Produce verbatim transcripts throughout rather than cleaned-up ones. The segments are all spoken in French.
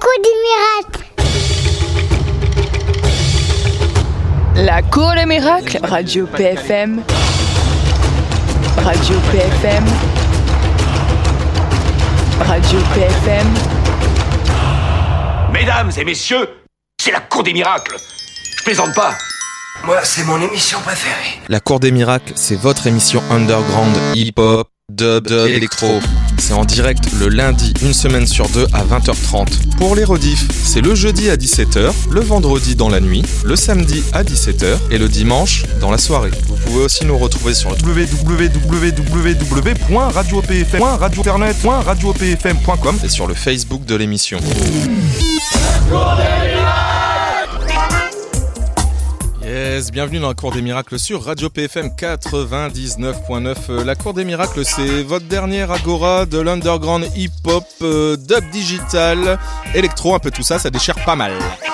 cour des miracles. La cour des miracles, Radio P F M. Radio P F M. Radio P F M. Mesdames et messieurs, c'est la cour des miracles. Je plaisante pas. Moi, c'est mon émission préférée. La Cour des Miracles, c'est votre émission underground, hip-hop, dub, dub, électro. C'est en direct le lundi, une semaine sur deux à vingt heures trente. Pour les rediffs, c'est le jeudi à dix-sept heures, le vendredi dans la nuit, le samedi à dix-sept heures et le dimanche dans la soirée. Vous pouvez aussi nous retrouver sur w w w point radio p f m point radio internet point radio p f m point com et sur le Facebook de l'émission. Yes, bienvenue dans la Cour des Miracles sur Radio P F M quatre-vingt-dix-neuf point neuf. La Cour des Miracles, c'est votre dernière agora de l'underground hip-hop, euh, dub digital, électro, un peu tout ça, ça déchire pas mal.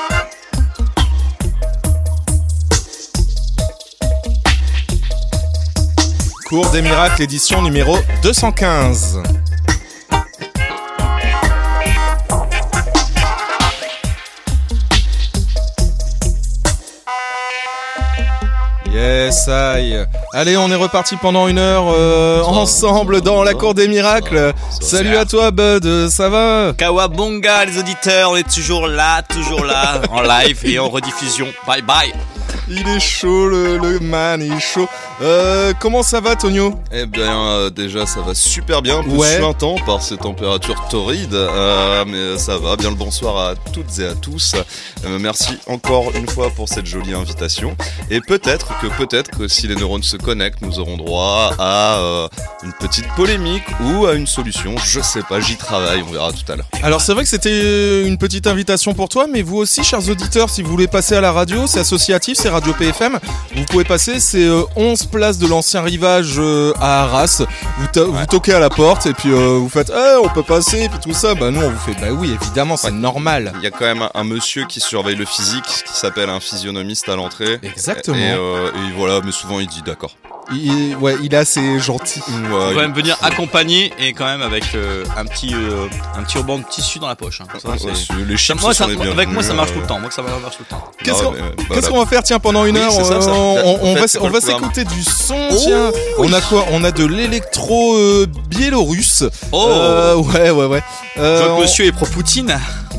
Cour des Miracles, édition numéro deux cent quinze. Yes, aïe. Allez, on est reparti pendant une heure euh, ensemble dans la Cour des Miracles. Salut à toi, Bud, ça va? Kawabonga, les auditeurs, on est toujours là, toujours là, en live et en rediffusion. Bye bye. Il est chaud, le, le man, il est chaud. Euh, comment ça va, Tonio? Eh bien, euh, déjà, ça va super bien, un peu ouais. suintant par ces températures torrides, euh, mais ça va. Bien le bonsoir à toutes et à tous. Euh, merci encore une fois pour cette jolie invitation. Et peut-être que, peut-être que si les neurones se connectent, nous aurons droit à euh, une petite polémique ou à une solution. Je sais pas, j'y travaille, on verra tout à l'heure. Alors, c'est vrai que c'était une petite invitation pour toi, mais vous aussi, chers auditeurs, si vous voulez passer à la radio, c'est associatif, c'est Radio P F M. Vous pouvez passer, c'est euh, onze place de l'ancien rivage euh, à Arras. Vous, to- ouais. vous toquez à la porte et puis euh, vous faites hey, on peut passer et puis tout ça. Bah nous on vous fait bah oui évidemment c'est ouais. normal. Il y a quand même un, un monsieur qui surveille le physique qui s'appelle un physionomiste à l'entrée. Exactement. Et, euh, et voilà, mais souvent il dit d'accord. Il, ouais, il est assez gentil. Ouais, il faut quand même venir accompagner et quand même avec euh, un petit euh, un petit ruban de tissu dans la poche. Hein. Ça, ouais, les chips moi, ça, avec bienvenus, moi ça marche tout le temps. Moi ça marche tout le temps. Qu'est-ce, non, qu'on, mais, bah, qu'est-ce qu'on va faire tiens pendant une oui, heure ça, ça. On, on, on fait, va on va s'écouter du son. Oh, tiens, oui. On a quoi? On a de l'électro euh, biélorusse. Oh. Euh, ouais ouais ouais. Euh, Je vois que monsieur est pro Poutine.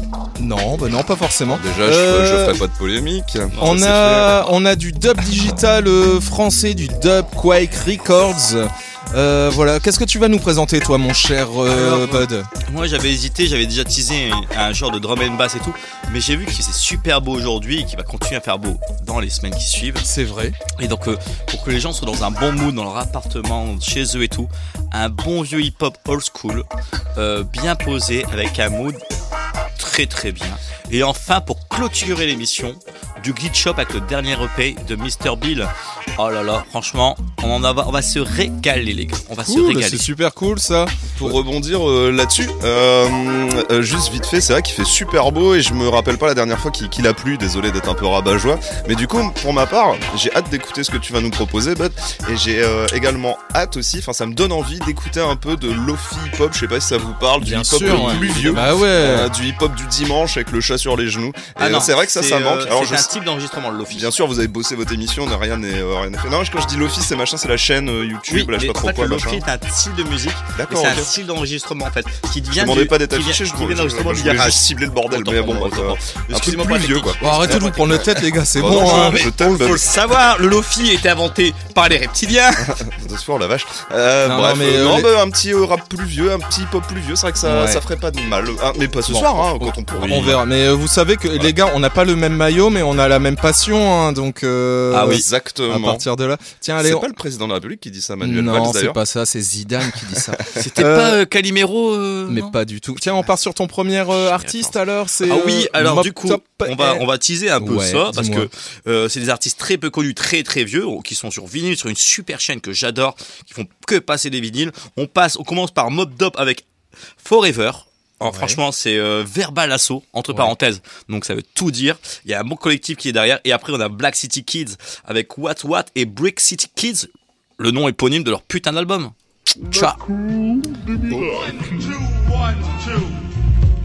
Non, bah non, pas forcément. Déjà, je, euh, je ferai pas de polémique. On non, a, on a du dub digital euh, français, du dub Quake Records. Euh, voilà, qu'est-ce que tu vas nous présenter, toi, mon cher euh, Alors, Bud? Moi, j'avais hésité, j'avais déjà teasé un, un genre de drum and bass et tout, mais j'ai vu qu'il faisait super beau aujourd'hui et qu'il va continuer à faire beau dans les semaines qui suivent. C'est vrai. Et donc, euh, pour que les gens soient dans un bon mood dans leur appartement, chez eux et tout, un bon vieux hip-hop old school, euh, bien posé, avec un mood très très bien. Et enfin, pour clôturer l'émission, du glitch shop avec le dernier E P de mister Bill. Oh là là, franchement, on en a, on va se régaler les gars, on va cool, se régaler. C'est super cool ça. Pour rebondir euh, là-dessus, euh, euh, juste vite fait, c'est vrai qu'il fait super beau et je me rappelle pas la dernière fois qu'il, qu'il a plu. Désolé d'être un peu rabat-joie, mais du coup, pour ma part, j'ai hâte d'écouter ce que tu vas nous proposer, Bud, et j'ai euh, également hâte aussi. Enfin, ça me donne envie d'écouter un peu de lofi hip-hop. Je sais pas si ça vous parle, du Bien hip-hop sûr, ouais. plus vieux, bah ouais, euh, du hip-hop du dimanche avec le chat sur les genoux. Ah et non, c'est vrai que ça, ça manque. Euh, Alors, c'est je un sais... type d'enregistrement le lofi. Bien sûr, vous avez bossé votre émission, rien n'est euh, rien n'est fait. Non, quand je dis lofi, c'est machin, c'est la chaîne euh, YouTube. Oui, là, je sais pas trop en fait, quoi. le Machin. lofi est un style de musique. D'accord. C'est okay. un style d'enregistrement en fait qui Je vient demandais du, pas d'être qui vient, affiché, je, qui vient je, d'enregistrement je, du je voulais garage. juste cibler le bordel, mais bon, bref. Un truc plus vieux quoi. Bon, arrêtez de vous prendre le tête les gars, c'est bon. Non, hein. je t'aime. Faut le savoir, le lofi a été inventé par les reptiliens. Ce soir, la vache. Euh, non, bref, non, mais euh, non, les... bah, un petit euh, rap plus vieux, un petit pop plus vieux, c'est vrai que ça, ouais. ça ferait pas de mal. Ah, mais pas ce bon, soir, hein, quand on pourra. On verra. Mais euh, vous savez que voilà. Les gars, on n'a pas le même maillot, mais on a la même passion, hein, donc. Euh, ah oui, exactement. À partir de là, tiens, allez. C'est on... pas le président de la République qui dit ça, Manuel non, Valls d'ailleurs. Non, c'est pas ça, c'est Zidane qui dit ça. C'était euh... pas euh, Calimero. Euh, mais non pas du tout. Tiens, on part sur ton premier euh, artiste alors. C'est. Ah oui, alors Mop du coup, Top on va on va teaser un peu ouais, ça parce dis-moi. que euh, c'est des artistes très peu connus, très très vieux, qui sont sur vinyle, sur une super chaîne que j'adore, qui font que passer des vinyles. On passe, on commence par Mob Dop avec Forever. Alors, ouais. Franchement, c'est euh, Verbal Assault, entre ouais. parenthèses. Donc, ça veut tout dire. Il y a un bon collectif qui est derrière. Et après, on a Black City Kids avec What What et Brick City Kids, le nom éponyme de leur putain d'album. Ciao.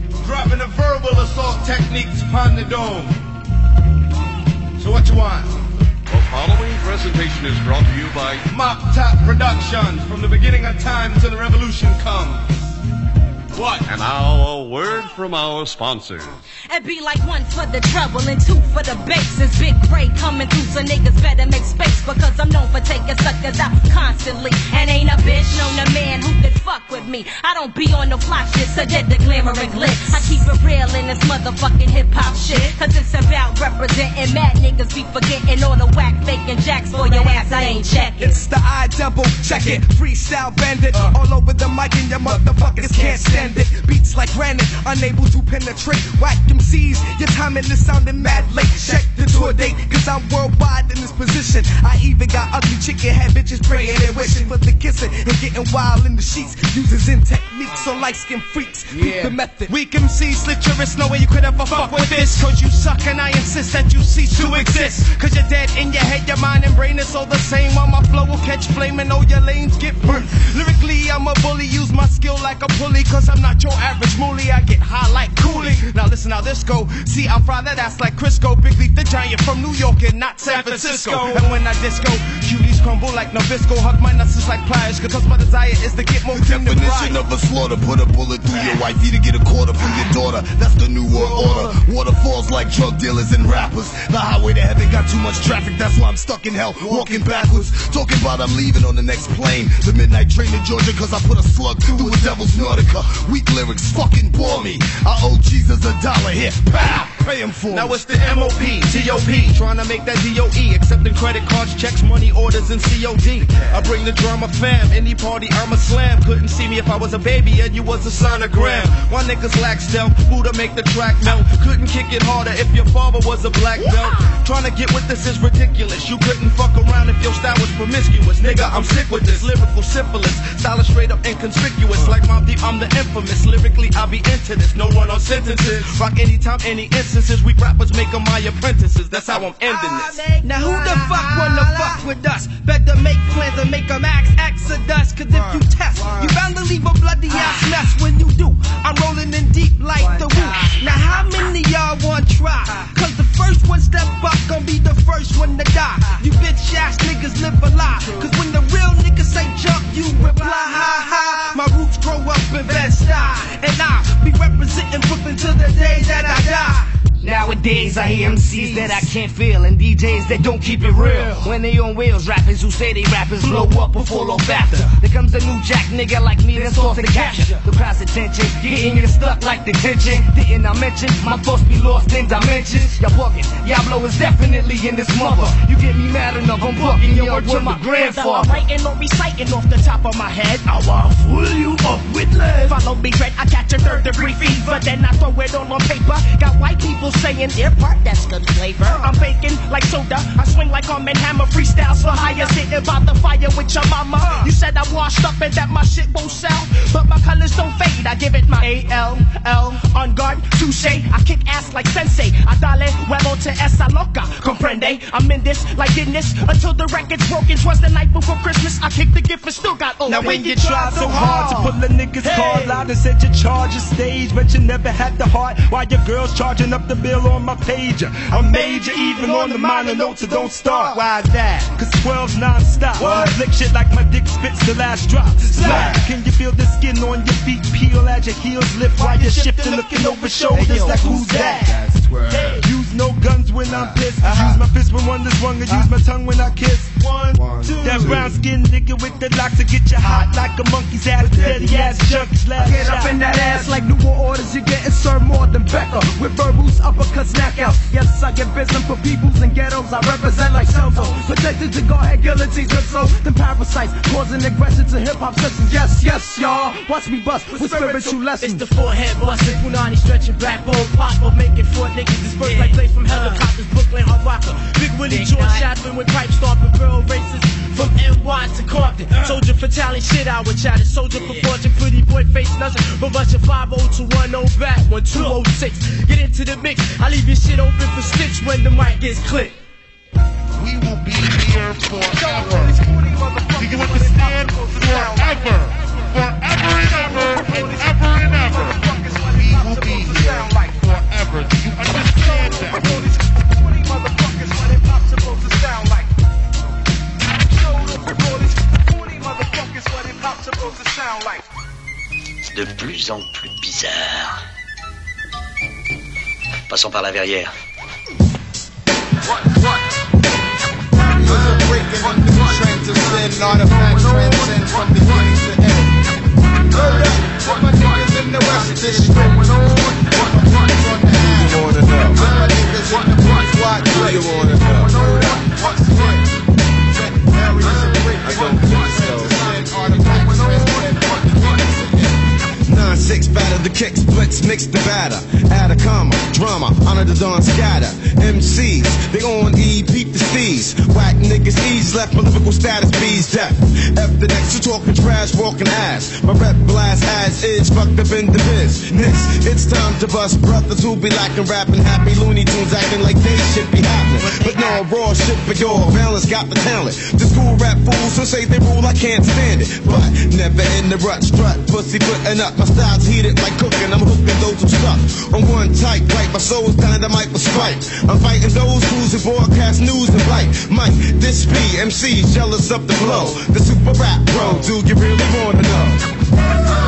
Having the verbal assault techniques upon the dome. So what you want? The following presentation is brought to you by Mop Top Productions. From the beginning of time till the revolution comes. What? And now a word from our sponsors. And be like one for the trouble and two for the bases. Big Cray coming through, so niggas better make space. Because I'm known for taking suckers out constantly. And ain't a bitch known a man who could fuck with me. I don't be on no fly shit, so dead the glamour and glitz. I keep it real in this motherfucking hip hop shit. Cause it's about representing mad niggas be forgetting all the whack faking jacks for your ass. I ain't checking. It's the I double check it. Freestyle bandit uh. all over the mic and your motherfuckers can't stand it. Beats like granite, unable to penetrate. Whack M Cs, your timing is sounding mad late. Check the tour date, cause I'm worldwide in this position. I even got ugly chicken head bitches praying and wishing for the kissing and getting wild in the sheets. Uses in techniques on light skin freaks. Yeah. Beat the method. Weak M Cs, slit your wrist, no way you could ever fuck with this. Cause you suck and I insist that you cease to exist. Cause you're dead in your head, your mind and brain is all the same. While my flow will catch flame and all your lanes get burnt. Lyrically, I'm a bully, use my skill like a pulley. Cause I'm not your average moolie, I get high like Cooley. Now listen how this go. See, I'll fry that ass like Crisco. Big Leaf the Giant from New York and not San Francisco. And when I disco, cuties crumble like Nabisco. Hug my nuts just like pliers, cause my desire is to get more the cream than definition of a slaughter, put a bullet through your wifey to get a quarter from your daughter. That's the new world order. Waterfalls like drug dealers and rappers. The highway to heaven got too much traffic, that's why I'm stuck in hell, walking backwards. Talking about I'm leaving on the next plane. The midnight train to Georgia, cause I put a slug through a devil's Nautica. Weak lyrics fucking bore me. I owe Jesus a dollar here. Pow! Pay him for Now me. it's the M O P, T O P, trying to make that D O E, accepting credit cards, checks, money orders, and C O D. I bring the drama fam, any party I'm a slam. Couldn't see me if I was a baby and you was a sonogram. Why niggas lack stealth, Buddha make the track melt. Couldn't kick it harder if your father was a black belt. Trying to get with this is ridiculous. You couldn't fuck around if your style was promiscuous. Nigga, I'm sick with this lyrical syphilis. Style is straight up inconspicuous. Like Mom Deep, I'm the infamous. Lyrically, I be into this. No run on sentences. Rock anytime, any instances. Weak rappers make them my apprentices. That's how I'm ending this. Now who the fuck wanna fuck with us? Better make plans and make them act exodus. Cause if you test, you bound to leave a bloody ass mess. When you do, I'm rolling in deep like the woo. Now how many y'all want try? Cause the first one step up gon' be the first one to die. You bitch ass niggas live a lie. Cause when the real niggas say jump, you reply ha ha. My roots grow up in Bed-Stuy, and I be representing Brooklyn till the day that I die. Nowadays I hear M Cs that I can't feel and D Js that don't keep it real. When they on wheels, rappers who say they rappers blow up or fall off after. There comes a new jack nigga like me that's off to capture the crowd's attention, getting you stuck like detention. Didn't I mention my thoughts be lost in dimensions? Y'all bugging, Diablo is definitely in this mother. You get me mad enough, I'm bugging your word to my grandfather. I'm writing or reciting off the top of my head. I wanna fool you up with lead. Follow me, dread, I catch a third degree fever, then I throw it all on paper. Got white people saying their part, that's good flavor. I'm baking like soda, I swing like Arm and Hammer. Freestyles for hire, sitting by the fire with your mama. You said I washed up and that my shit won't sell, but my colors don't fade. I give it my A L L, on guard, touche. I kick ass like sensei. I dale huevo to esa loca, comprende? I'm in this like in this until the record's broken. Twas the night before Christmas, I kicked the gift and still got open. Now when you try so hard to pull a nigga's hey. card out and set your charge a stage, but you never had the heart. While your girl's charging up the bill on my pager, I'm major even on the minor notes, so don't start. Why that? Cause twelve's non-stop. What? Flick shit like my dick spits the last drop. Slap. Can you feel the skin on your feet peel as your heels lift while you're shifting, looking over shoulders hey, yo, like who's that? Hey. Use no guns when I'm pissed. Uh-huh. Use my fist when one is wrong, and use my tongue when I kiss. One, one two. That brown skin nigga with the locks to get you hot like a monkey's ass. Dirty ass junkies last Get up in that ass like New Orders. You're getting served more than Becca with verbals, uppercuts, knockouts. Yes, I get business for peoples and ghettos. I represent like Celso, protected to guard guillotines with so them parasites causing aggression to hip hop sessions. Yes, yes, y'all. Watch me bust with spiritual lessons. It's the forehead busting, Punani stretching backbone pop or making four niggas disperse like plays from helicopters. Brooklyn hard rocker, Big Willie George Chaplin with pipe stomping girl races from N Y to Compton. Soldier for talent, shit I would chat it. Soldier for fortune, pretty boy face nothing but rushing five oh to one oh back one two oh six. Get into the mix, I leave your shit open for stitch when the mic gets clicked. We will be here forever. Do you understand? Forever. Forever and ever and ever and ever. We will be here. Passons par la verrière. Six batter the kicks, blitz, mix the batter. Add a comma, drama, honor the dawn scatter. M Cs, they on E, peep the C's. Whack niggas ease, left my lyrical status, B's death. F the next, you talking trash, walking ass. My rep blast has is fucked up in the business. It's time to bust brothers who be lacking rapping, happy Looney Tunes acting like they should be happening. But no, raw shit for your balance, got the talent. The school rap fools who say they rule, I can't stand it. But never in the rut, strut, pussy putting up. My style's heated like cooking, I'm hooking those who suck. On one tight pipe, my soul's dynamite for spite. I'm fighting those who's who broadcast news and bite. Mike, this be M C, jealous of the flow. The super rap bro, do you really wanna know?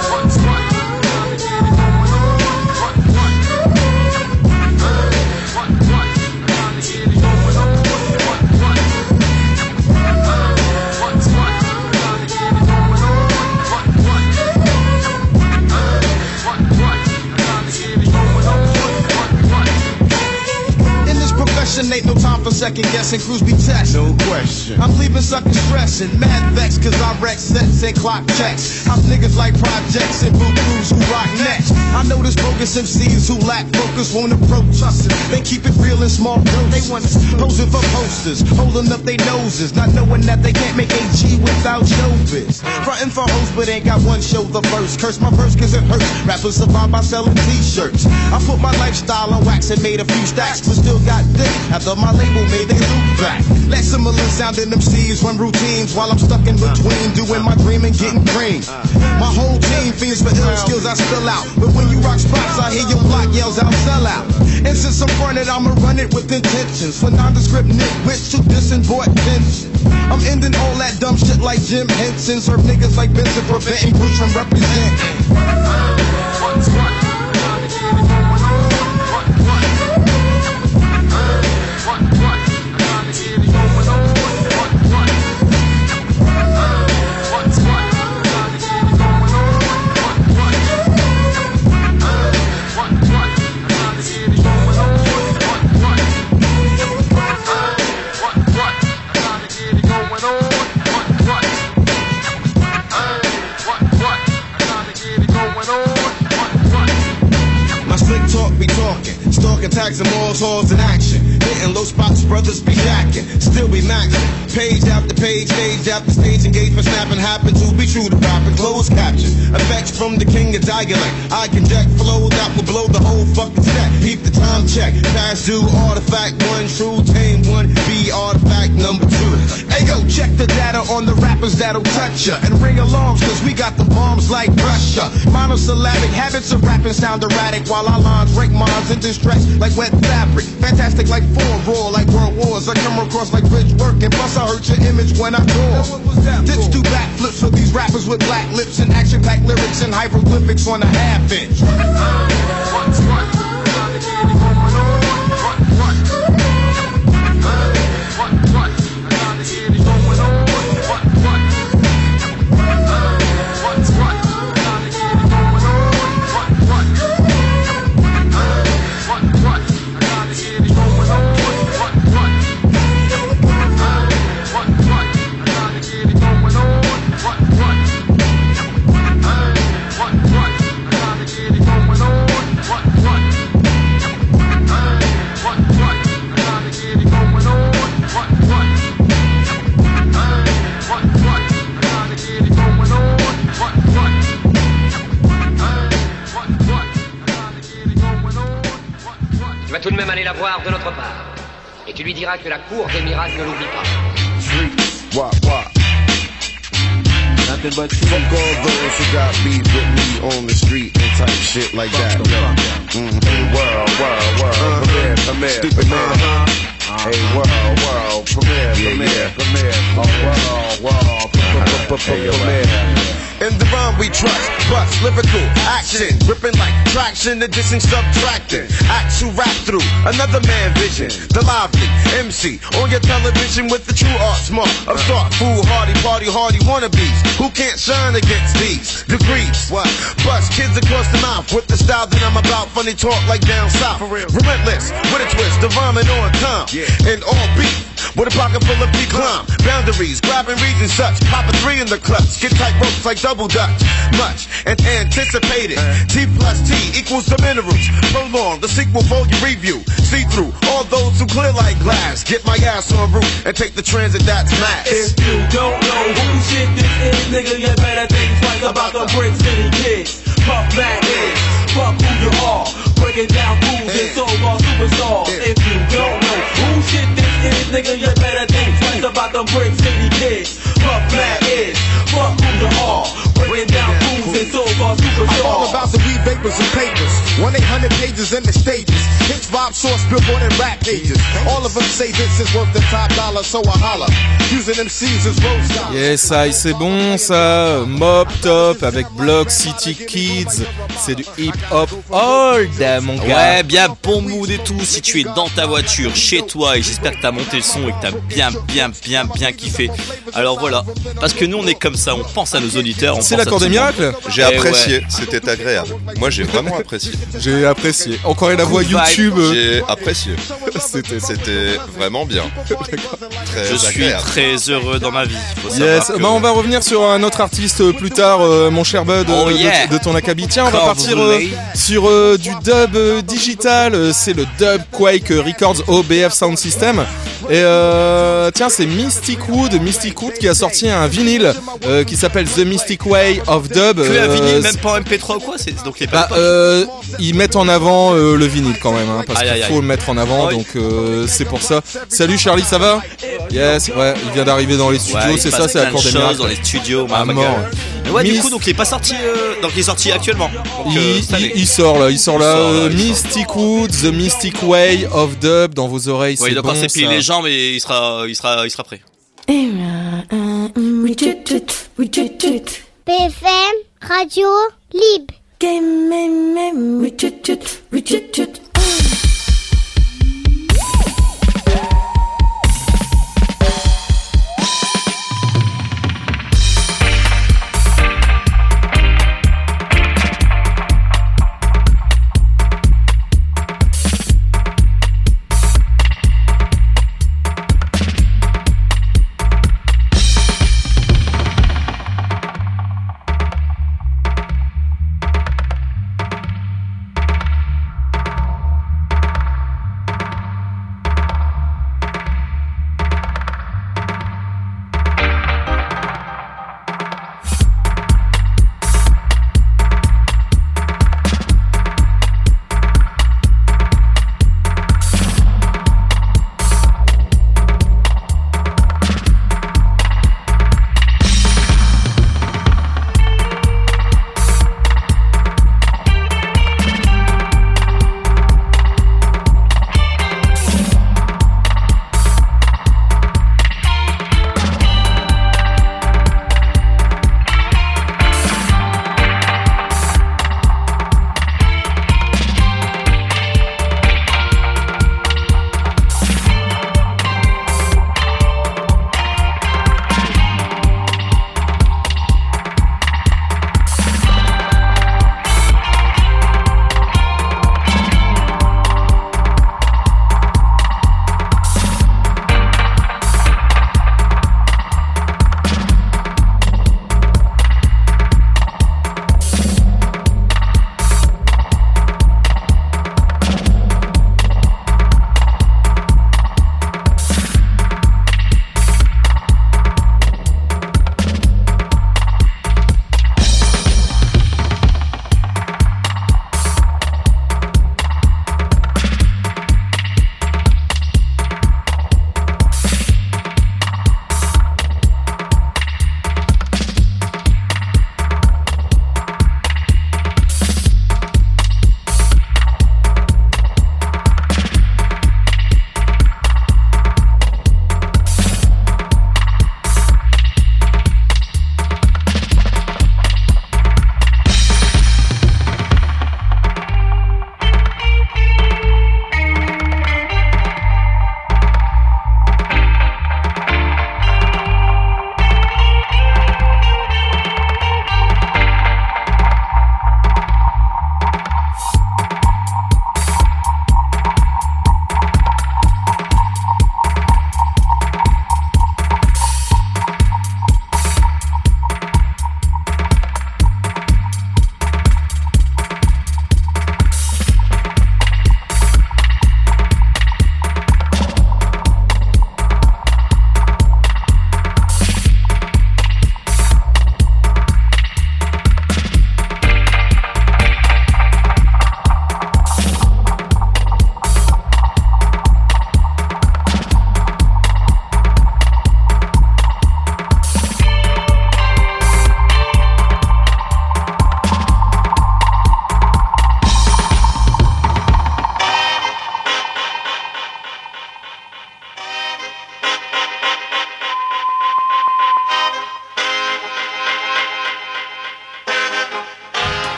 Ain't no time for second guessing, crews be testing. No question. I'm leaving suckers stressing, mad vexed cause I wreck sets and clock checks. I'm niggas like projects and blue crews who rock next. I know this bogus M Cs who lack focus won't approach us. They keep it real in small doses. They want us posing for posters, holding up their noses, not knowing that they can't make A G without showbiz. Frontin' for hoes but ain't got one show the first. Curse my verse cause it hurts. Rappers survive by selling t-shirts. I put my lifestyle on wax and made a few stacks, but still got dick. After my label made they loop back. Let similar sounding M Cs run routines while I'm stuck in between doing my dream and getting green. My whole team feels for ill skills I spill out. But when you rock spots, I hear your block yells out, sell out. And since I'm running, I'ma run it with intentions. For nondescript nitwits who disembort tension. I'm ending all that dumb shit like Jim Henson. Serve niggas like Benson, preventing groups from representing. Tags and malls, halls in action. Hitting low spots, brothers be jacking. Still be maxing. Page after page, stage after stage. Engagement snapping happen to be true to rapping. Closed caption. Effects from the king of dialect. I conject flow that will blow the whole fucking set. Keep the time check. Past due, artifact one, true, tame one, B, artifact number two. Hey yo, check the data on the rappers that'll touch ya. And ring alongs, cause we got the bombs like Russia. Monosyllabic habits of rapping sound erratic. While our lines break minds in distress like wet fabric. Fantastic like four, raw like world wars. I come across like rich work and plus I hurt your image when I tour. Ditch do backflips for these rappers with black lips and action-packed lyrics and hieroglyphics on a half inch. Tout de même aller la voir de notre part. Et tu lui diras que la cour des miracles ne l'oublie pas. What, what? Nothing but fuck all those who got beef with me on the street and type shit like that. Mm-hmm. Hey, world, world, world, uh-huh. Premiere, premiere, stupid premiere. Uh-huh. Hey, world, world, premiere, yeah, premiere, yeah. premiere, oh, world, world, premiere. In the rhyme none we trust. Bust, lyrical, action, ripping like traction, addition, subtracting. Acts who rap through another man vision. The lively M C on your television with the true art smart. Upstart, foolhardy, party hardy wannabes who can't shine against these degrees. What? Bust kids across the mouth with the style that I'm about. Funny talk like down south. Relentless with a twist, the rhyming on time. And all beat with a pocket full of decline. Boundaries, grabbing regions such. Pop a three in the clutch. Get tight ropes like double dutch. Much and anticipated. T plus T equals the minerals. Prolong the sequel for your review. See through all those who clear like glass. Get my ass on route and take the transit that's max. If you don't know who shit this is, nigga, you better think twice about the Brick City kids. Puff Mac is, fuck who you are. Breaking down fools and so-called superstars. If you don't know who shit this is, nigga, you better think twice about the Brick City kids. Puff Mac is, fuck who you are. Breaking down fools and so-called superstars. I'm all about the weed vapors and papers. one eight hundred pages in the stages. Hits vibe source billboard and rap pages. All of them say this is worth the top dollar, so I holla. Using them C's as road stars. Yes, I, c'est bon ça. Mob Top avec Block City Kids. C'est du hip-hop old, mon gars. Ouais, bien bon mood et tout. Si tu es dans ta voiture, chez toi, et j'espère que t'as monté le son et que t'as bien, bien, bien, bien kiffé. Alors voilà, parce que nous on est comme ça, on pense à nos auditeurs. C'est l'accord des miracles. J'ai apprécié, ouais. C'était agréable. Moi j'ai vraiment apprécié. J'ai apprécié. Encore une voix YouTube. J'ai apprécié. C'était, c'était vraiment bien. Très Je agréable. suis très heureux dans ma vie. Faut yes, que... bah on va revenir sur un autre artiste plus tard, euh, mon cher Bud, oh, de, yeah. de, de ton acabit. Tiens, on va partir euh, sur euh, du dub euh, digital. C'est le Dub Quake Records O B F Sound System. Et euh, tiens, c'est Mystic Wood, Mystic Wood qui a sorti un vinyle euh, qui s'appelle The Mystic Way of Dub. Que un vinyle, même pas en M P trois ou quoi, c'est donc les bah, euh, ils mettent en avant euh, le vinyle quand même, hein, parce aïe, qu'il aïe, faut aïe. le mettre en avant, oh, donc euh, c'est pour ça. Salut Charlie, ça va? Yes, ouais, il vient d'arriver dans les studios, ouais, c'est ça, c'est la cour des miracles. Dans les studios, à mort. Mais ouais, Miss... du coup, donc il est pas sorti, euh, donc il est sorti actuellement. Donc, il, euh, il, il sort là, il sort là. Il sort, euh, là il Mystic sort. Wood, The Mystic Way of Dub dans vos oreilles, ouais, c'est il bon. Il doit encore s'épiler les jambes et il sera, il sera, il sera prêt. B F M Radio Libre.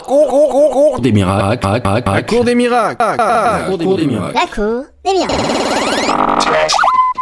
cour des miracles. La cour des miracles. La cour des miracles. La cour des miracles.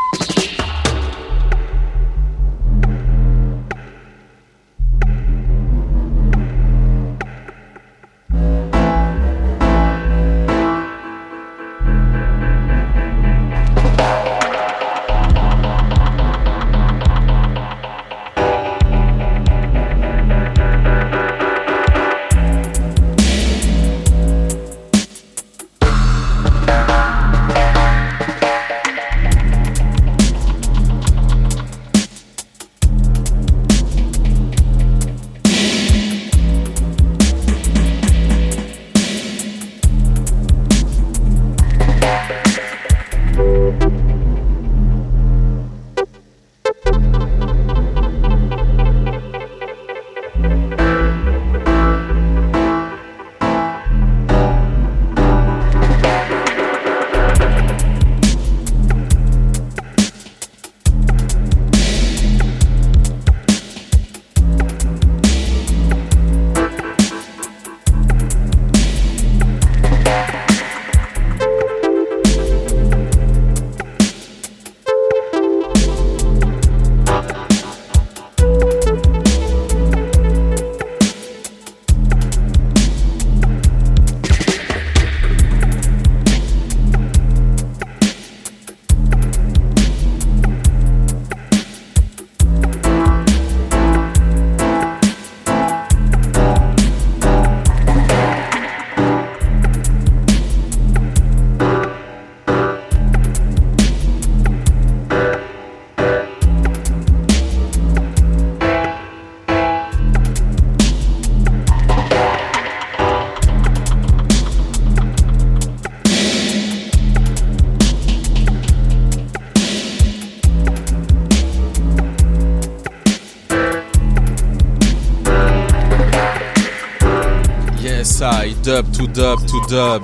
Dub to dub to dub.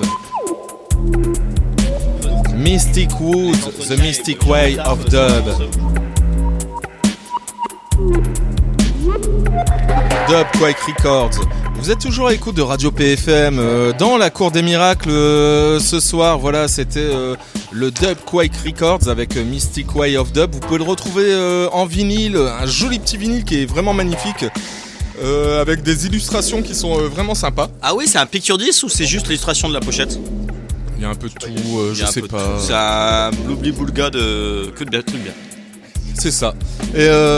Mystic Wood, the Mystic Way of Dub. Dub Quake Records. Vous êtes toujours à l'écoute de Radio P F M euh, dans la cour des miracles euh, ce soir. Voilà, c'était euh, le Dub Quake Records avec euh, Mystic Way of Dub. Vous pouvez le retrouver euh, en vinyle, un joli petit vinyle qui est vraiment magnifique. Euh, avec des illustrations qui sont euh, vraiment sympas. Ah oui, c'est un picture disc ou c'est juste l'illustration de la pochette? Il y a un peu de tout, euh, je sais pas. C'est un bloubli-boulga de que de trucs bien. C'est ça. Et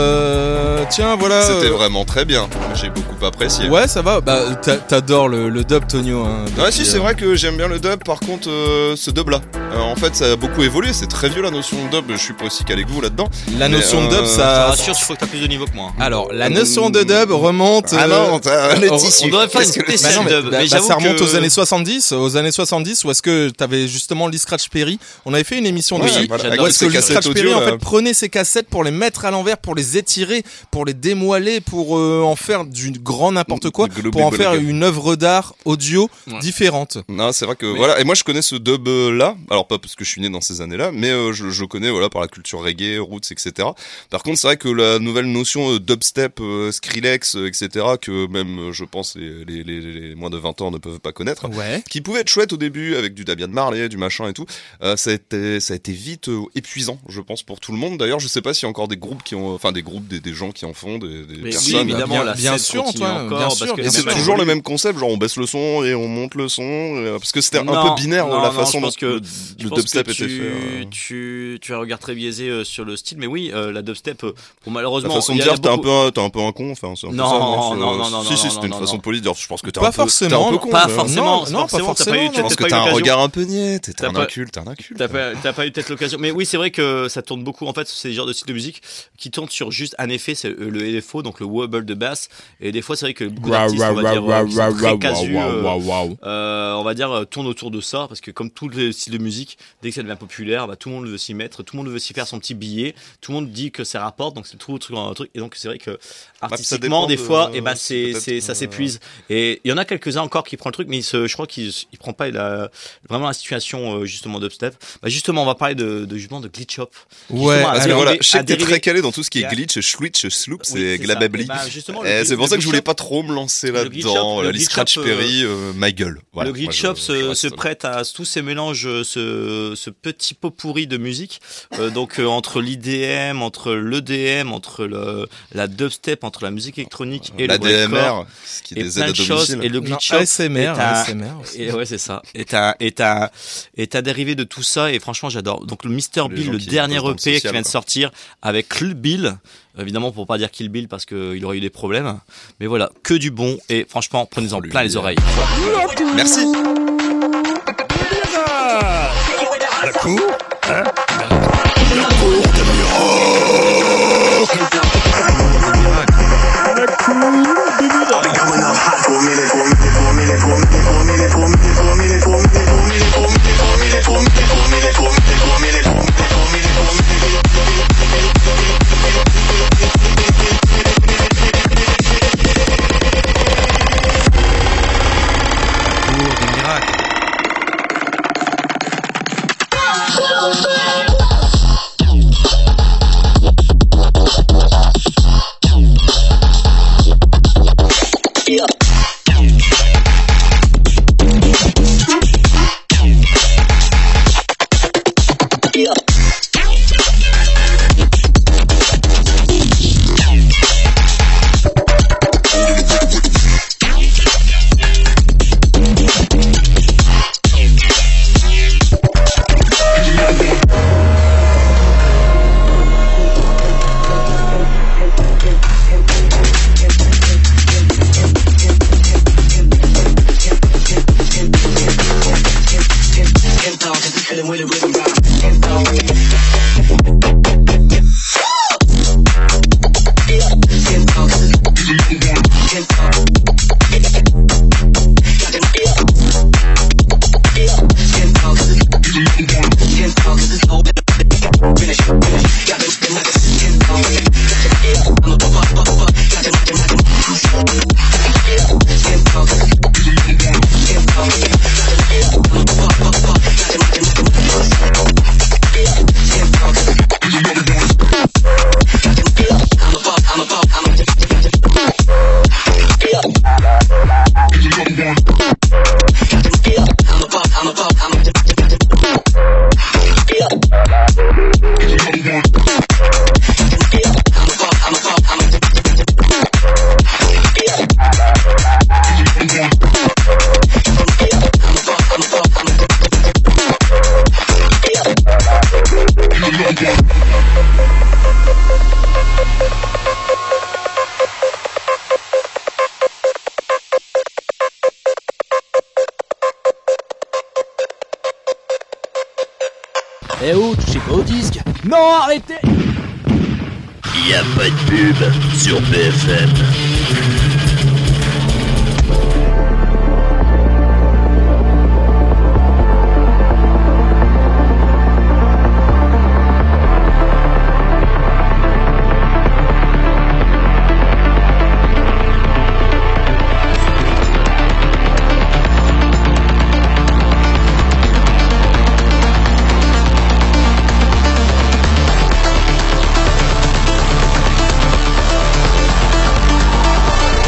euh, tiens, voilà. C'était euh... vraiment très bien. J'ai beaucoup apprécié. Ouais, ça va. Bah, t'adores le, le dub, Tonio. Hein, ouais, si, c'est euh... vrai que j'aime bien le dub. Par contre, euh, ce dub-là, euh, en fait, ça a beaucoup évolué. C'est très vieux la notion de dub. Je suis pas aussi calé que vous là-dedans. La mais, notion euh... de dub, ça. Ça rassure, il faut que t'as plus de niveau que moi. Alors, la notion de dub remonte. Ah non, t'as euh... le tissu. On devrait faire une spéciale bah dub. Bah, mais bah, ça remonte que... aux années soixante-dix. Aux années soixante-dix, où est-ce que t'avais justement Lee Scratch Perry. On avait fait une émission oui, dessus. Voilà. Où est-ce que Lee Scratch Perry, en là. fait, prenait ses cassettes pour les mettre à l'envers, pour les étirer, pour les démoiler, pour euh, en faire du grand n'importe quoi, pour en faire une œuvre d'art audio ouais. différente. Non, c'est vrai que mais... voilà. Et moi, je connais ce dub là. Alors pas parce que je suis né dans ces années-là, mais euh, je, je connais voilà par la culture reggae, roots, et cetera. Par contre, c'est vrai que la nouvelle notion euh, dubstep, euh, Skrillex, euh, et cetera, que même euh, je pense les, les, les, les moins de vingt ans ne peuvent pas connaître, ouais. qui pouvait être chouette au début avec du Damian Marley, du machin et tout. Euh, ça a été, ça a été vite euh, épuisant, je pense, pour tout le monde. D'ailleurs, je sais pas s'il y a encore des groupes qui ont, enfin des groupes, des, des gens qui en font, des, des mais personnes. Oui, évidemment, bien, la bien sûr, Antoine, encore, bien sûr. Parce que et c'est toujours évolué. Le même concept, genre on baisse le son et on monte le son, euh, parce que c'était non, un peu binaire non, la non, façon dont que, le, le dubstep que tu, était fait. Euh... Tu, tu as un regard très biaisé euh, sur le style, mais oui, euh, la dubstep, euh, bon, malheureusement. La façon de dire, t'es un peu, un, t'es un peu un con, enfin, c'est un peu non, ça. Non, non, non, non, si, non, si, non, c'était une non, façon non. polie de dire, je pense que t'es pas un peu, forcément, t'es un peu con. Pas forcément, non, non, pas forcément. Je pense que t'as un regard un peu niais, t'es un inculte, t'es un inculte. T'as pas, t'as pas eu peut-être l'occasion, mais oui, c'est vrai que ça tourne beaucoup. En fait, c'est des genres de styles de musique qui tournent sur juste un effet, c'est le L F O, donc le wobble de basse. Et des fois, c'est vrai que beaucoup d'artistes, on va dire, très casus, euh, on va dire, tournent autour de ça, parce que comme tous les styles de musique, dès que ça devient populaire, bah, tout le monde veut s'y mettre, tout le monde veut s'y faire son petit billet, tout le monde dit que ça rapporte, donc c'est tout le truc, un truc. Et donc, c'est vrai que artistiquement, des fois, et bah, c'est, c'est, ça s'épuise. Et il y en a quelques-uns encore qui prennent le truc, mais il se, je crois qu'il il prend pas la, vraiment la situation, justement, dubstep. Bah, justement, on va parler de, de justement, de glitch hop. Ouais, alors voilà, je sais que t'es dérivé... très calé dans tout ce qui est Yeah. glitch, switch, sloop, Oui, c'est c'est glababli. ça. Eh ben, justement, le Eh, glitch- c'est pour le ça que je voulais glitch pas trop me lancer Le glitch là-dedans. up, Voilà, le les glitch Scratch up, Perry, euh, ma gueule. Voilà. le glitch Moi, up je- se, je se reste- prête à tous ces mélanges, ce, ce petit pot pourri de musique. Euh, donc euh, entre l'I D M, entre l'E D M, entre le, la dubstep, entre la musique électronique et La le breakcore, D M R, ce qui et les plein aide à de choses. domicile. Et le Non, glitch up A S M R, est un, A S M R aussi. et ouais c'est ça, est un est un est un dérivé de tout ça et franchement j'adore. Donc le mister Les Bill, gens le qui dernier bossent dans E le P social, qui vient de quoi. sortir avec Kill Bill. Évidemment pour pas dire Kill Bill parce qu'il aurait eu des problèmes. Mais voilà, que du bon et franchement prenez-en plein les oreilles. Merci. La cour, hein? Eh oh, touchez pas au disque. Non, arrêtez. Y a pas de pub sur B F M. We'll be right back.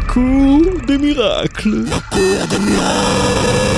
cour des miracles. La cour des miracles.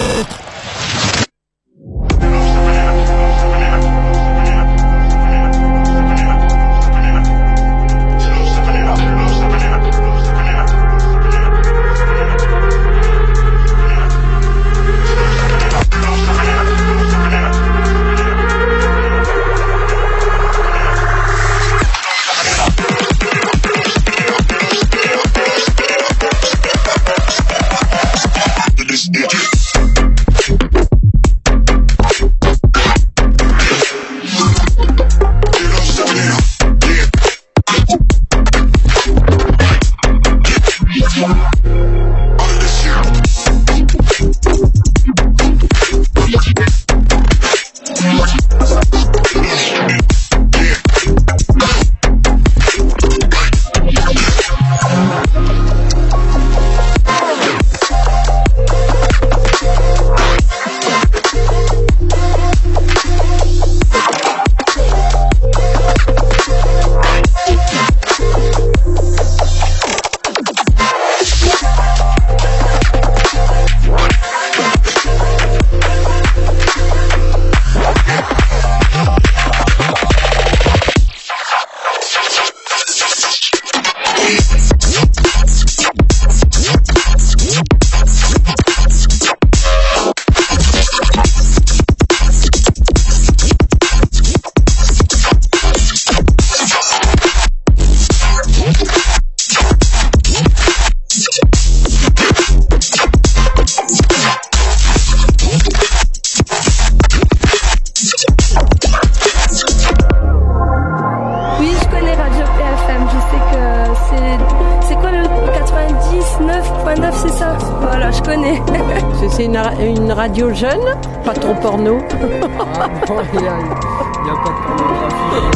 Une radio jeune, pas trop porno. Ah bon, il n'y a, a pas de pornographie.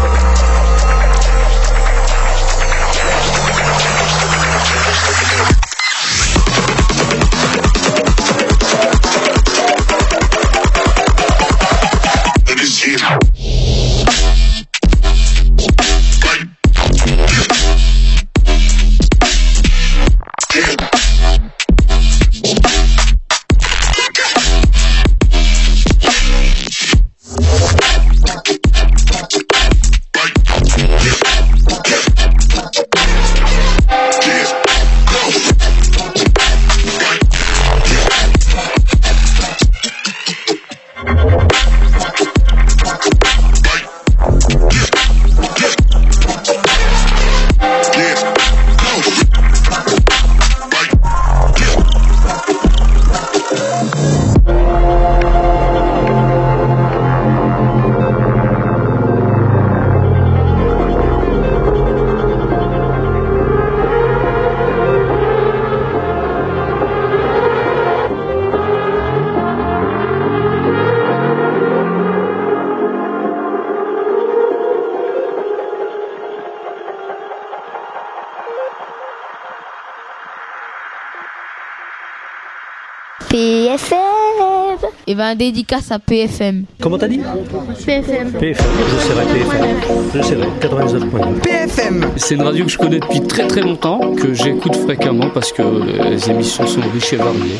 P F M. Et ben dédicace à P F M. Comment t'as dit? P F M. P F M, je serai P F M. Je serai quatre-vingt-dix-neuf point neuf. P F M. C'est une radio que je connais depuis très très longtemps, que j'écoute fréquemment parce que les émissions sont riches et variées.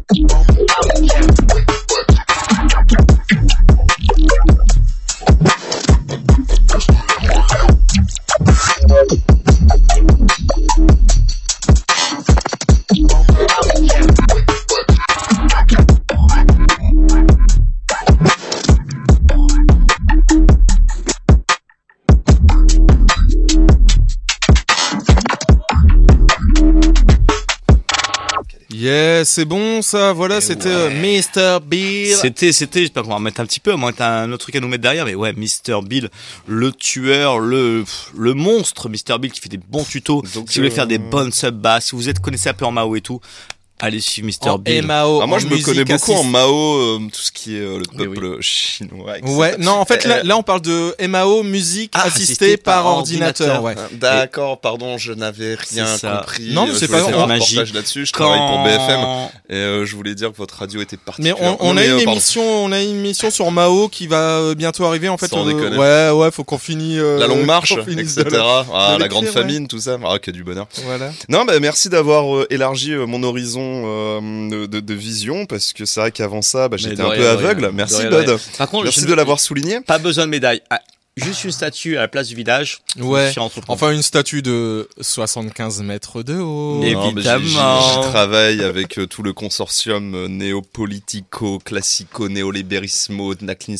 Yeah, c'est bon ça, voilà, et c'était ouais. euh, mister Bill. C'était, c'était, j'espère qu'on va remettre un petit peu, à moins que t'aies un autre truc à nous mettre derrière, mais ouais, mister Bill, le tueur, le, le monstre, mister Bill qui fait des bons tutos. Donc, si vous voulez euh... faire des bonnes sub-basses, si vous êtes connaissez un peu en Mao et tout, allez suivre mister Bill. M A O, ah, moi, je me connais beaucoup assist... en Mao, euh, tout ce qui est euh, le peuple oui. chinois. et cetera. Ouais, non, en fait, là, là, on parle de M A O, musique ah, assistée, assistée par, par ordinateur. ordinateur. Ouais. D'accord, et... pardon, je n'avais rien compris. Non, mais c'est je pas un magique. reportage là-dessus. Je Quand... travaille pour B F M et euh, je voulais dire que votre radio était particulière. Mais on, on non, a mais, une euh, émission, on a une émission sur Mao qui va bientôt arriver. En fait, Sans euh, ouais, ouais, faut qu'on finisse euh, la longue marche, et cetera. Ah, la grande ouais. famine, tout ça. Ah, que du bonheur. Voilà. Non, bah merci d'avoir euh, élargi euh, mon horizon euh, de, de vision, parce que c'est vrai qu'avant ça, bah, j'étais un peu aveugle. Rien. Merci Bud. Par contre, merci de l'avoir souligné. Pas besoin de médaille. Ah, juste une statue à la place du village. Ouais. Enfin, une statue de soixante-quinze mètres de haut. Évidemment. Je travaille avec euh, tout le consortium euh, néopolitico, classico, néolibérismo,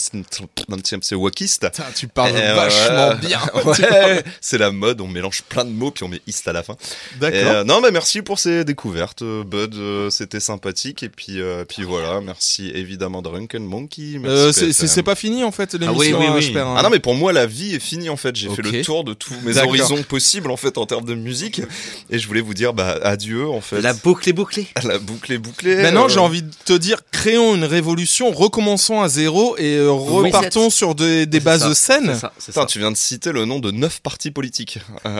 c'est wakiste. Tu parles euh, vachement euh, bien. Ouais, c'est la mode, on mélange plein de mots puis on met ist à la fin. D'accord. Et, euh, non, bah merci pour ces découvertes, Bud. Euh, c'était sympathique et puis euh, puis voilà. Merci évidemment Drunken Monkey. Merci euh, c'est, c'est, c'est pas fini en fait l'émission. Ah oui, oui, oui. J'espère, hein. Ah non, mais pour moi la vie est finie en fait. J'ai okay. fait le tour de tous mes D'accord. horizons possibles en fait en termes de musique et je voulais vous dire bah adieu en fait. La boucle est bouclée. La boucle est bouclée. Maintenant, euh... j'ai envie de te dire, créons une révolution, recommençons à zéro et euh, repartons oui, sur des, des bases ça, saines. C'est ça, c'est Putain, ça. tu viens de citer le nom de neuf partis politiques.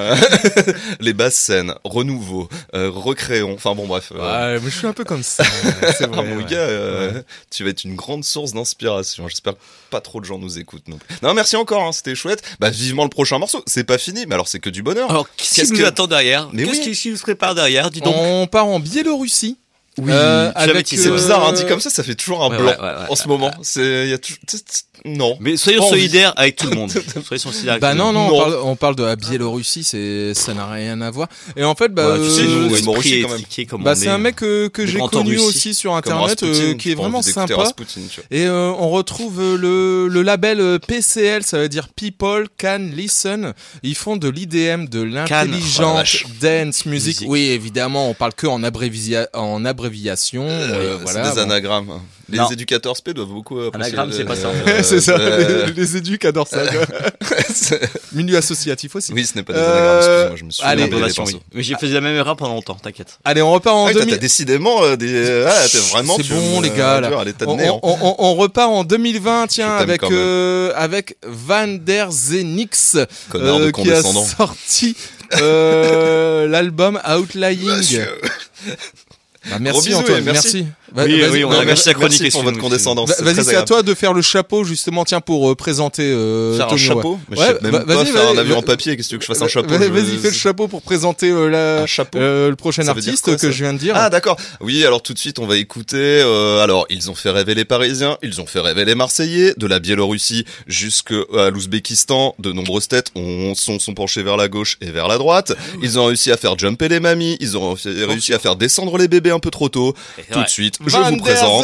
Les bases saines, renouveau, euh, recréons. Enfin bon, bref. Euh... Ouais, mais je suis un peu comme ça. C'est vrai. Mon ouais. gars, euh, ouais. Tu vas être une grande source d'inspiration. J'espère que pas trop de gens nous écoutent. Non, non merci encore. Hein, c'était chouette. Bah vivement le prochain morceau. C'est pas fini, mais alors c'est que du bonheur. Alors qu'est-ce, qu'est-ce qui nous attend derrière? Mais Qu'est-ce oui. qui nous prépare derrière? Dis donc. On part en Biélorussie. Oui, euh, avec, c'est euh... bizarre, hein, dit comme ça, ça fait toujours un ouais, blanc ouais, ouais, ouais, en ce ouais, moment. ouais. C'est, il y a tout, non. Mais soyons solidaires avec tout le monde. Soyons solidaires avec bah tout non, le monde. non, on parle, on parle de la Biélorussie, c'est, ça n'a rien à voir. Et en fait, bah, ouais, tu sais, nous, euh, Russie, quand même. Comme bah, c'est un mec que, que j'ai connu aussi sur internet, euh, qui est vraiment sympa. Rasputin, et euh, on retrouve le, le label P C L, ça veut dire People Can Listen. Ils font de l'I D M, de l'intelligente oh, dance music. music. Oui, évidemment, on parle que en, abrévia- en abréviation. Euh, c'est voilà, des bon. anagrammes. Les non. éducateurs S P doivent beaucoup apprécier. Anagramme, c'est pas ça. Euh, c'est ça, euh... les, les éducs adorent ça. Milieu associatif aussi. Oui, ce n'est pas des anagrammes, excuse-moi, je me suis allez, oui. Mais j'ai fait la même erreur pendant longtemps, t'inquiète. Allez, on repart en ah, deux mille. T'as décidément euh, des... Ah, t'es vraiment... C'est bon, les gars, là. On, nez, on, on, on repart en deux mille vingt, tiens, avec, euh, avec Van der Zenix, euh, qui a sorti euh, l'album Outlying. Bah, merci bisous, Antoine, merci. merci. Oui, oui, on a merci la chronique pour votre condescendance. Va, vas-y, c'est à toi de faire le chapeau justement, tiens, pour euh, présenter. Euh, faire un chapeau. Ouais, ouais, même bah, pas vas-y, faire vas-y, un avion en vas-y, papier. Qu'est-ce que tu veux que je fasse un chapeau? Vas-y, je... vas-y, fais le chapeau pour présenter euh, la, euh, le prochain ça artiste quoi, que je viens de dire. Ah d'accord. Oui, alors tout de suite on va écouter. Euh, alors ils ont fait rêver les Parisiens, ils ont fait rêver les Marseillais, de la Biélorussie jusqu'à l'Ouzbékistan. De nombreuses têtes ont, sont, sont penchées vers la gauche et vers la droite. Ils ont réussi à faire jumper les mamies. Ils ont réussi à faire descendre les bébés un peu trop tôt. Tout ouais. de suite, je Van vous présente.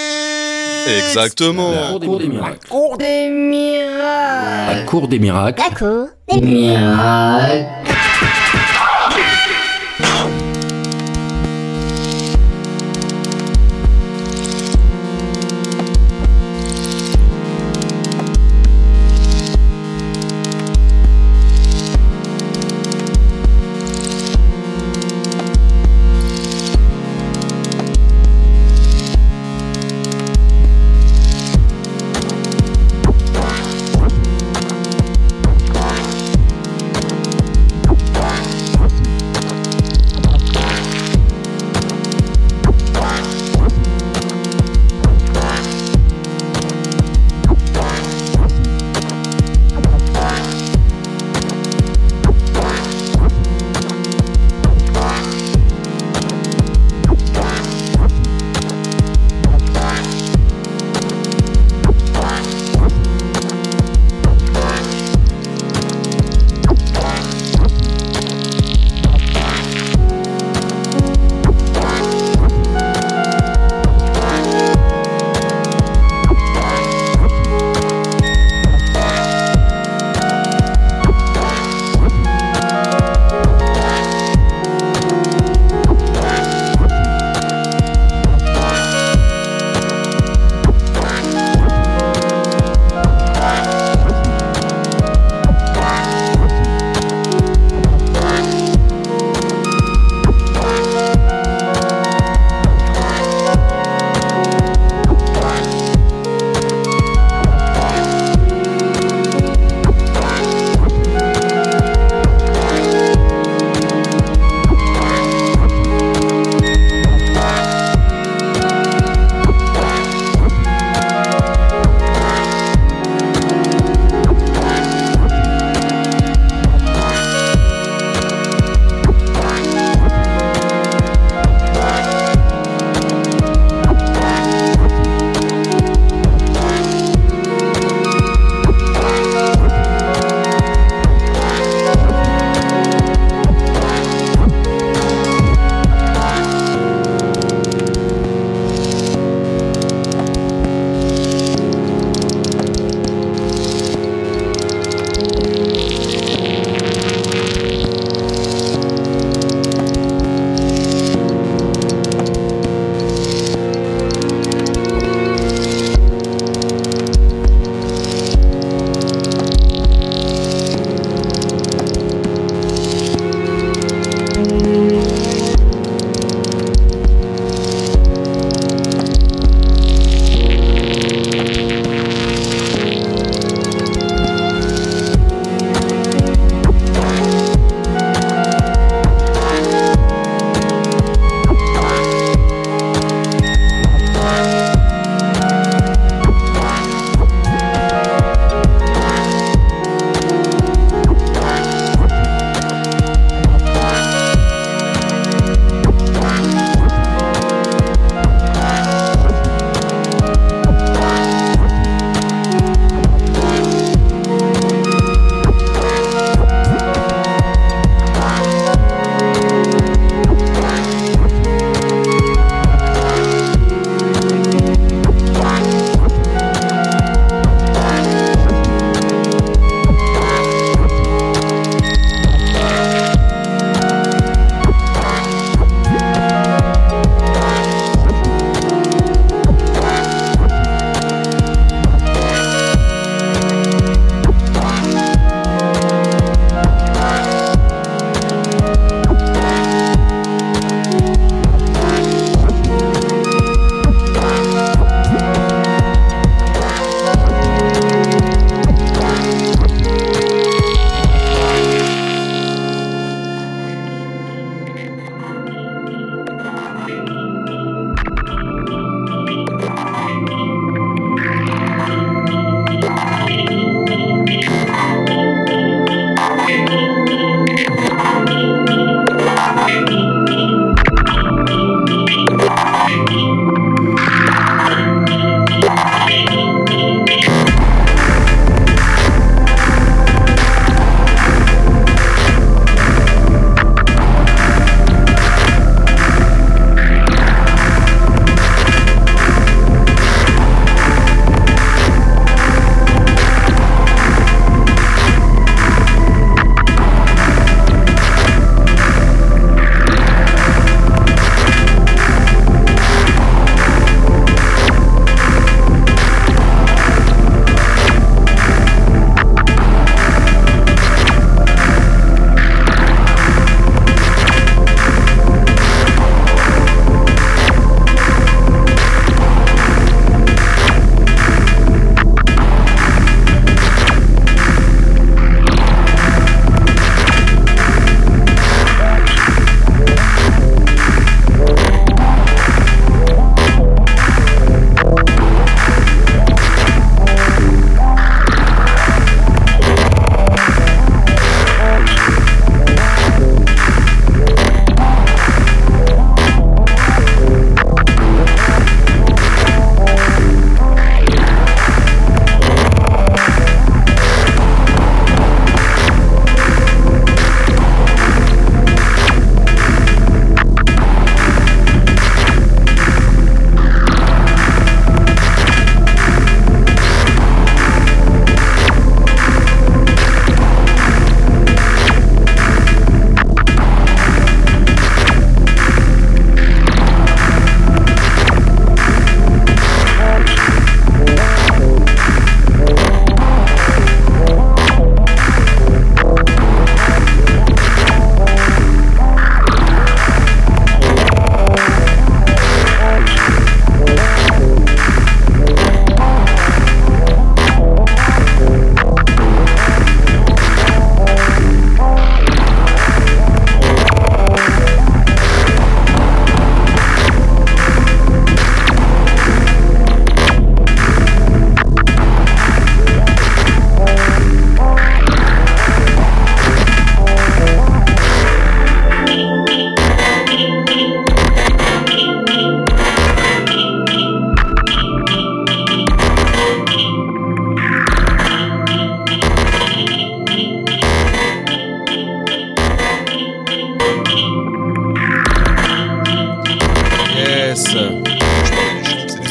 Exactement. La cour des miracles. La cour des miracles. La cour des miracles. La cour des miracles.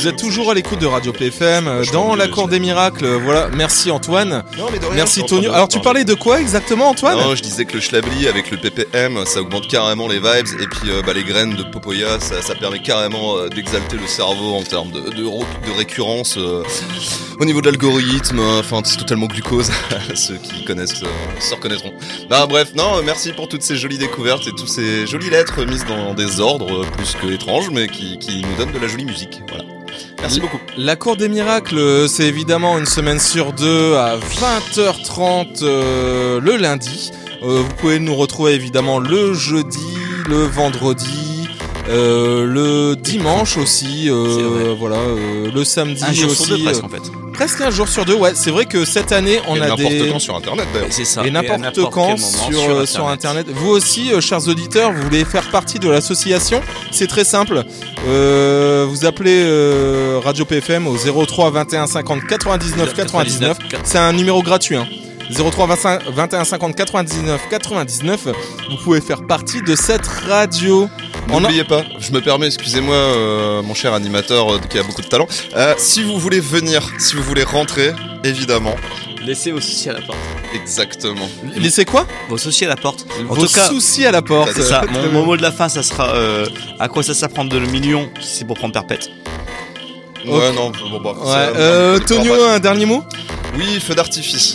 Vous êtes toujours à l'écoute de Radio P F M euh, dans la Cour des Miracles. euh, Voilà, merci Antoine. Non, mais de rien, Merci je suis en Tonio. train de Alors tu parler. parlais de quoi exactement Antoine? Non, je disais que le schlabli avec le P P M, ça augmente carrément les vibes, et puis euh, bah, les graines de Popoya, ça, ça permet carrément euh, d'exalter le cerveau en termes de, de, ro- de récurrence euh, au niveau de l'algorithme. Enfin, c'est totalement glucose. Ceux qui connaissent euh, se reconnaîtront. Non, bref, non, euh, merci pour toutes ces jolies découvertes et toutes ces jolies lettres mises dans des ordres euh, plus que étranges, mais qui, qui nous donnent de la jolie musique. Voilà. Merci beaucoup. La Cour des Miracles, euh, c'est évidemment une semaine sur deux à vingt heures trente euh, le lundi. Euh, vous pouvez nous retrouver évidemment le jeudi, le vendredi, euh, le dimanche aussi, euh, voilà, euh, le samedi Un jour aussi. sur deux, presque, euh, en fait. Presque un jour sur deux, ouais. C'est vrai que cette année, on Et a n'importe des... quand sur Internet, d'ailleurs. C'est ça. Et n'importe quand sur, euh, sur Internet. Vous aussi, euh, chers auditeurs, vous voulez faire partie de l'association? C'est très simple. Euh, vous appelez euh, Radio P F M au zéro trois vingt et un cinquante quatre-vingt-dix-neuf quatre-vingt-dix-neuf. C'est un numéro gratuit. Hein. zéro trois vingt-cinq vingt et un cinquante quatre-vingt-dix-neuf quatre-vingt-dix-neuf. Vous pouvez faire partie de cette radio. N'oubliez pas, je me permets, excusez-moi, euh, mon cher animateur euh, qui a beaucoup de talent. Euh, si vous voulez venir, si vous voulez rentrer, évidemment. Laissez vos soucis à la porte. Exactement. Laissez quoi? Vos soucis à la porte. En Vos tout cas, soucis à la porte. C'est ça. Mon, mon mot de la fin, ça sera euh, à quoi ça sert prendre de le million si c'est pour prendre perpète. Ouais, Ok. non, bon, bah, Ouais, ça- euh, non, Tonio, bah, un dernier mot? Oui, feu d'artifice.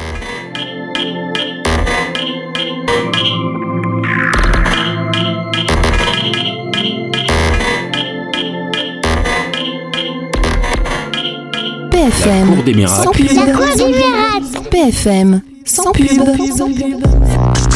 P F M. La Cour des Miracles. Sans pub. La Cour des Miracles. P F M. Sans pub.